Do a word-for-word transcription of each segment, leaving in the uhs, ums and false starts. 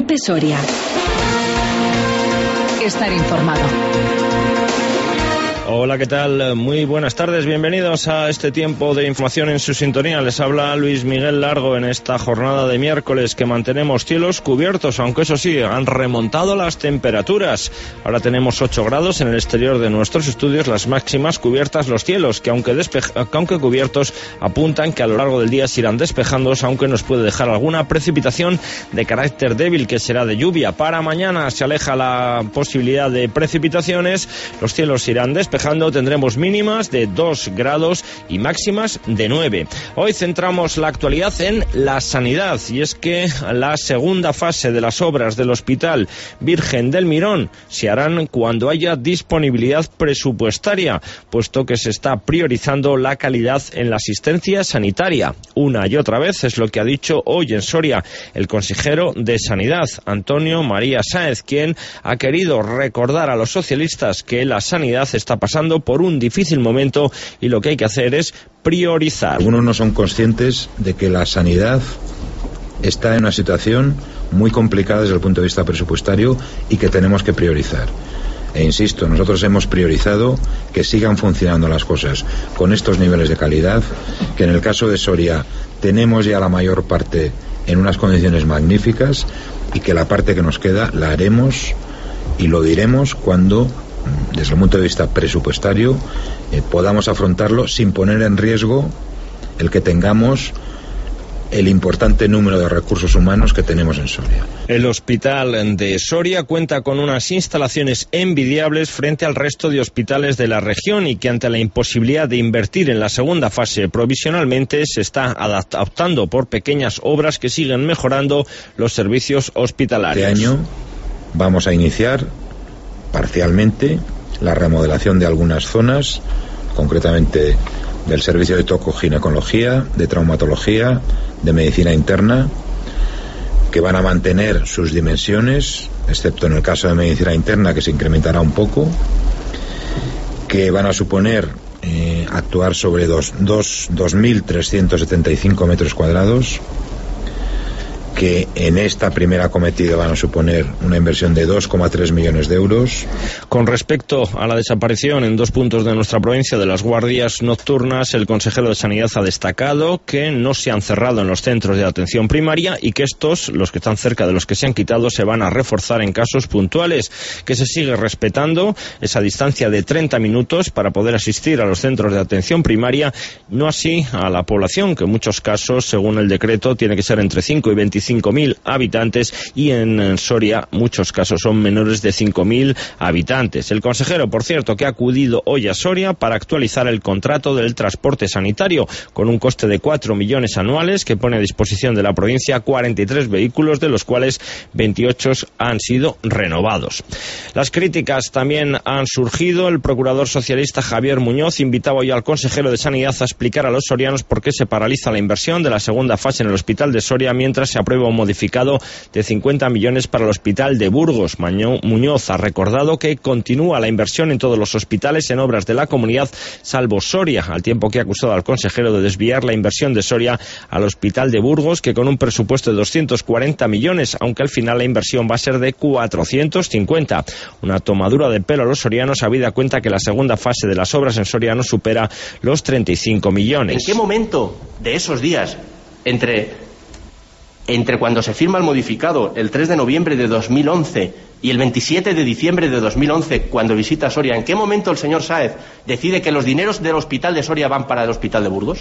Cope Soria. Estar informado. Hola, ¿qué tal? Muy buenas tardes, bienvenidos a este tiempo de información en su sintonía. Les habla Luis Miguel Largo en esta jornada de miércoles que mantenemos cielos cubiertos, aunque eso sí, han remontado las temperaturas. Ahora tenemos ocho grados en el exterior de nuestros estudios, las máximas cubiertas los cielos, que aunque, despe- aunque cubiertos apuntan que a lo largo del día se irán despejándose, aunque nos puede dejar alguna precipitación de carácter débil que será de lluvia. Para mañana se aleja la posibilidad de precipitaciones, los cielos se irán despejando. Tendremos mínimas de dos grados y máximas de nueve. Hoy centramos la actualidad en la sanidad, y es que la segunda fase de las obras del Hospital Virgen del Mirón se harán cuando haya disponibilidad presupuestaria, puesto que se está priorizando la calidad en la asistencia sanitaria. Una y otra vez es lo que ha dicho hoy en Soria el consejero de Sanidad, Antonio María Sáez, quien ha querido recordar a los socialistas que la sanidad está pasando pasando por un difícil momento y lo que hay que hacer es priorizar. Algunos no son conscientes de que la sanidad está en una situación muy complicada desde el punto de vista presupuestario y que tenemos que priorizar. E insisto, nosotros hemos priorizado que sigan funcionando las cosas con estos niveles de calidad, que en el caso de Soria tenemos ya la mayor parte en unas condiciones magníficas y que la parte que nos queda la haremos y lo diremos cuando, desde el punto de vista presupuestario, eh, podamos afrontarlo sin poner en riesgo el que tengamos el importante número de recursos humanos que tenemos en Soria. El hospital de Soria cuenta con unas instalaciones envidiables frente al resto de hospitales de la región y que ante la imposibilidad de invertir en la segunda fase provisionalmente se está adaptando por pequeñas obras que siguen mejorando los servicios hospitalarios. Este año vamos a iniciar parcialmente la remodelación de algunas zonas, concretamente del servicio de tocoginecología, de traumatología, de medicina interna, que van a mantener sus dimensiones, excepto en el caso de medicina interna, que se incrementará un poco, que van a suponer eh, actuar sobre dos, dos, dos mil trescientos setenta y cinco metros cuadrados, que en esta primera acometida van a suponer una inversión de dos coma tres millones de euros. Con respecto a la desaparición en dos puntos de nuestra provincia de las guardias nocturnas, el consejero de Sanidad ha destacado que no se han cerrado en los centros de atención primaria y que estos, los que están cerca de los que se han quitado, se van a reforzar en casos puntuales, que se sigue respetando esa distancia de treinta minutos para poder asistir a los centros de atención primaria, no así a la población, que en muchos casos, según el decreto, tiene que ser entre cinco y veinticinco mil habitantes, y en Soria muchos casos son menores de cinco mil habitantes. El consejero, por cierto, que ha acudido hoy a Soria para actualizar el contrato del transporte sanitario con un coste de cuatro millones anuales que pone a disposición de la provincia cuarenta y tres vehículos, de los cuales veintiocho han sido renovados. Las críticas también han surgido. El procurador socialista Javier Muñoz invitaba hoy al consejero de Sanidad a explicar a los sorianos por qué se paraliza la inversión de la segunda fase en el hospital de Soria mientras se aprueba un modificado de cincuenta millones para el hospital de Burgos. Muñoz ha recordado que continúa la inversión en todos los hospitales en obras de la comunidad, salvo Soria, al tiempo que ha acusado al consejero de desviar la inversión de Soria al hospital de Burgos, que con un presupuesto de doscientos cuarenta millones, aunque al final la inversión va a ser de cuatrocientos cincuenta. Una tomadura de pelo a los sorianos, habida cuenta que la segunda fase de las obras en Soria no supera los treinta y cinco millones. ¿En qué momento de esos días, entre entre cuando se firma el modificado el tres de noviembre de dos mil once y el veintisiete de diciembre de dos mil once, cuando visita Soria, en qué momento el señor Sáez decide que los dineros del hospital de Soria van para el hospital de Burgos?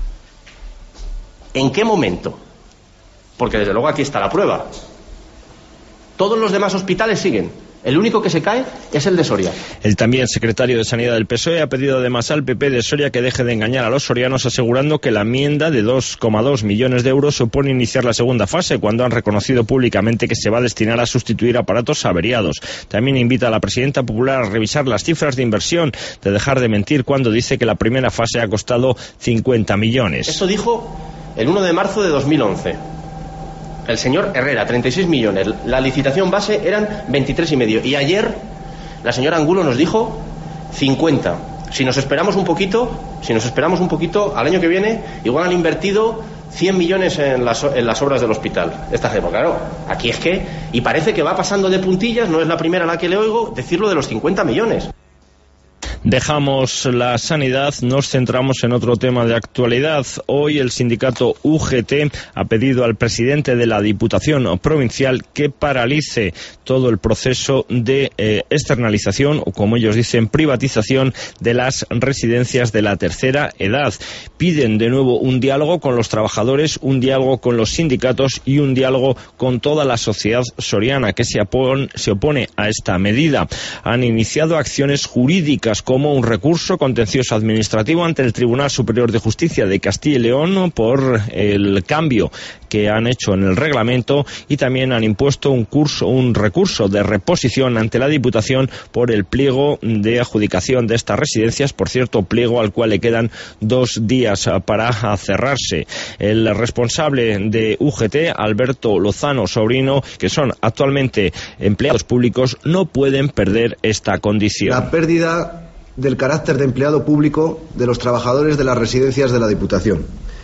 ¿En qué momento? Porque desde luego aquí está la prueba. Todos los demás hospitales siguen. El único que se cae es el de Soria. El también secretario de Sanidad del P S O E ha pedido además al P P de Soria que deje de engañar a los sorianos, asegurando que la enmienda de dos coma dos millones de euros supone iniciar la segunda fase, cuando han reconocido públicamente que se va a destinar a sustituir aparatos averiados. También invita a la presidenta popular a revisar las cifras de inversión, de dejar de mentir cuando dice que la primera fase ha costado cincuenta millones. Esto dijo el uno de marzo de dos mil once. El señor Herrera, treinta y seis millones. La licitación base eran veintitrés y medio. Y ayer la señora Angulo nos dijo cincuenta. Si nos esperamos un poquito, si nos esperamos un poquito, al año que viene igual han invertido cien millones en las, en las obras del hospital. Esta gente, claro, aquí es que, y parece que va pasando de puntillas, no es la primera a la que le oigo decirlo de los cincuenta millones. Dejamos la sanidad, nos centramos en otro tema de actualidad. Hoy el sindicato U G T ha pedido al presidente de la Diputación Provincial que paralice todo el proceso de eh, externalización, o como ellos dicen, privatización de las residencias de la tercera edad. Piden de nuevo un diálogo con los trabajadores, un diálogo con los sindicatos y un diálogo con toda la sociedad soriana que se opone, se opone a esta medida. Han iniciado acciones jurídicas como un recurso contencioso administrativo ante el Tribunal Superior de Justicia de Castilla y León por el cambio que han hecho en el reglamento, y también han impuesto un curso, un recurso de reposición ante la Diputación por el pliego de adjudicación de estas residencias, por cierto, pliego al cual le quedan dos días para cerrarse. El responsable de U G T, Alberto Lozano Sobrino, que son actualmente empleados públicos, no pueden perder esta condición. La pérdida del carácter de empleado público de los trabajadores de las residencias de la Diputación.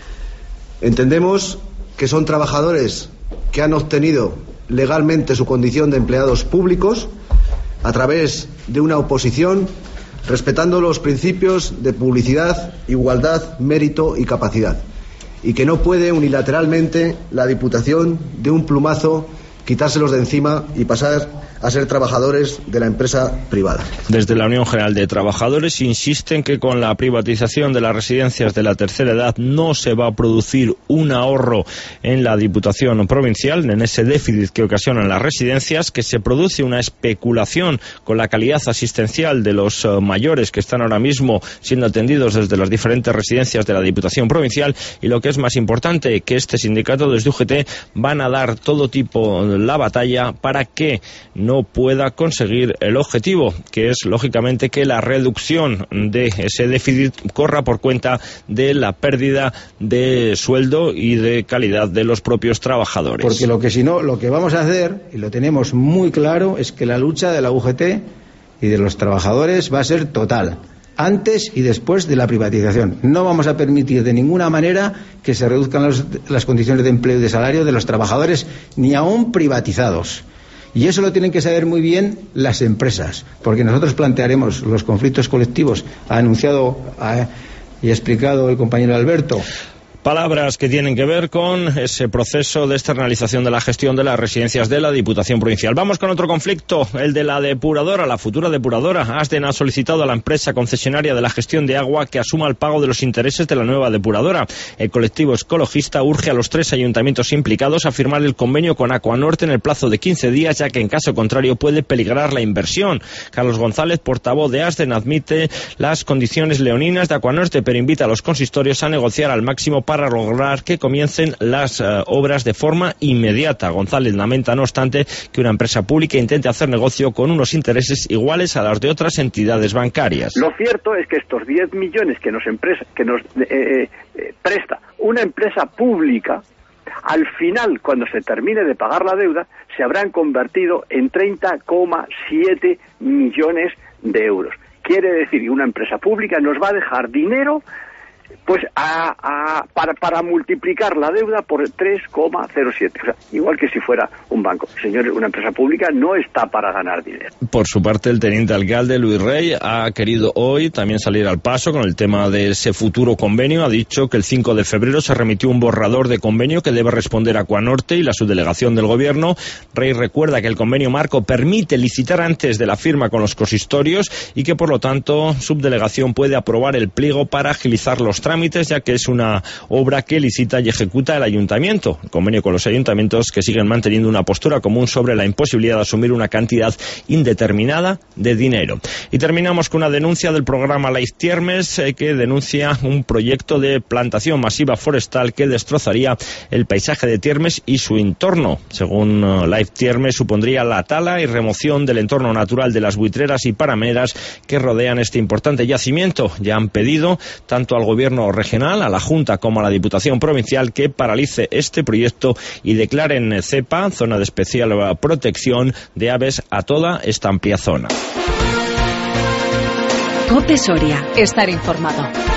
Entendemos que son trabajadores que han obtenido legalmente su condición de empleados públicos a través de una oposición respetando los principios de publicidad, igualdad, mérito y capacidad, y que no puede unilateralmente la Diputación de un plumazo quitárselos de encima y pasar a ser trabajadores de la empresa privada. Desde la Unión General de Trabajadores insisten que con la privatización de las residencias de la tercera edad no se va a producir un ahorro en la Diputación Provincial, en ese déficit que ocasionan las residencias, que se produce una especulación con la calidad asistencial de los uh, mayores que están ahora mismo siendo atendidos desde las diferentes residencias de la Diputación Provincial, y lo que es más importante, que este sindicato desde U G T van a dar todo tipo la batalla para que no pueda conseguir el objetivo, que es lógicamente que la reducción de ese déficit corra por cuenta de la pérdida de sueldo y de calidad de los propios trabajadores. Porque lo que si no, lo que vamos a hacer, y lo tenemos muy claro, es que la lucha de la U G T y de los trabajadores va a ser total, antes y después de la privatización. No vamos a permitir de ninguna manera que se reduzcan los, las condiciones de empleo y de salario de los trabajadores, ni aún privatizados. Y eso lo tienen que saber muy bien las empresas, porque nosotros plantearemos los conflictos colectivos. Ha anunciado ha, y ha explicado el compañero Alberto. Palabras que tienen que ver con ese proceso de externalización de la gestión de las residencias de la Diputación Provincial. Vamos con otro conflicto, el de la depuradora, la futura depuradora. Asden ha solicitado a la empresa concesionaria de la gestión de agua que asuma el pago de los intereses de la nueva depuradora. El colectivo ecologista urge a los tres ayuntamientos implicados a firmar el convenio con Acuanorte en el plazo de quince días, ya que en caso contrario puede peligrar la inversión. Carlos González, portavoz de Asden, admite las condiciones leoninas de Acuanorte, pero invita a los consistorios a negociar al máximo para para lograr que comiencen las uh, obras de forma inmediata. González lamenta, no obstante, que una empresa pública intente hacer negocio con unos intereses iguales a los de otras entidades bancarias. Lo cierto es que estos diez millones que nos, empresa, que nos eh, eh, presta una empresa pública, al final, cuando se termine de pagar la deuda, se habrán convertido en treinta coma siete millones de euros. Quiere decir que una empresa pública nos va a dejar dinero pues a, a, para, para multiplicar la deuda por tres coma cero siete, o sea, igual que si fuera un banco. Señores, una empresa pública no está para ganar dinero. Por su parte, el teniente alcalde Luis Rey ha querido hoy también salir al paso con el tema de ese futuro convenio. Ha dicho que el cinco de febrero se remitió un borrador de convenio que debe responder a Acuanorte y la subdelegación del gobierno. Rey recuerda que el convenio marco permite licitar antes de la firma con los consistorios y que, por lo tanto, subdelegación puede aprobar el pliego para agilizar los trámites, ya que es una obra que licita y ejecuta el ayuntamiento. El convenio con los ayuntamientos, que siguen manteniendo una postura común sobre la imposibilidad de asumir una cantidad indeterminada de dinero. Y terminamos con una denuncia del programa Life Tiermes, eh, que denuncia un proyecto de plantación masiva forestal que destrozaría el paisaje de Tiermes y su entorno. Según uh, Life Tiermes, supondría la tala y remoción del entorno natural de las buitreras y parameras que rodean este importante yacimiento. Ya han pedido tanto al gobierno regional, a la Junta como a la Diputación Provincial que paralice este proyecto y declaren cepa, zona de especial protección de aves, a toda esta amplia zona. COPE Soria. Estar informado.